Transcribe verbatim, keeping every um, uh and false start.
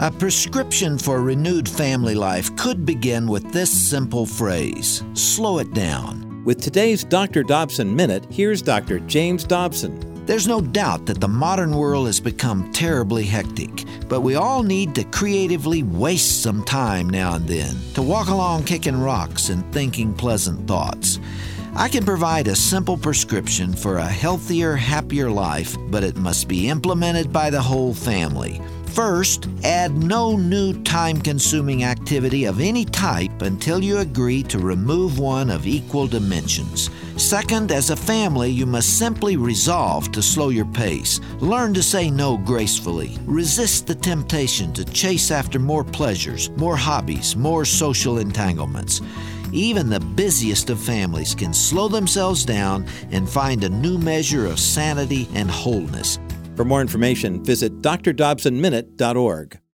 A prescription for renewed family life could begin with this simple phrase: slow it down. With today's Doctor Dobson Minute, here's Doctor James Dobson. There's no doubt that the modern world has become terribly hectic, but we all need to creatively waste some time now and then to walk along kicking rocks and thinking pleasant thoughts. I can provide a simple prescription for a healthier, happier life, but it must be implemented by the whole family. First, add no new time-consuming activity of any type until you agree to remove one of equal dimensions. Second, as a family, you must simply resolve to slow your pace. Learn to say no gracefully. Resist the temptation to chase after more pleasures, more hobbies, more social entanglements. Even the busiest of families can slow themselves down and find a new measure of sanity and wholeness. For more information, visit d r dobson minute dot org.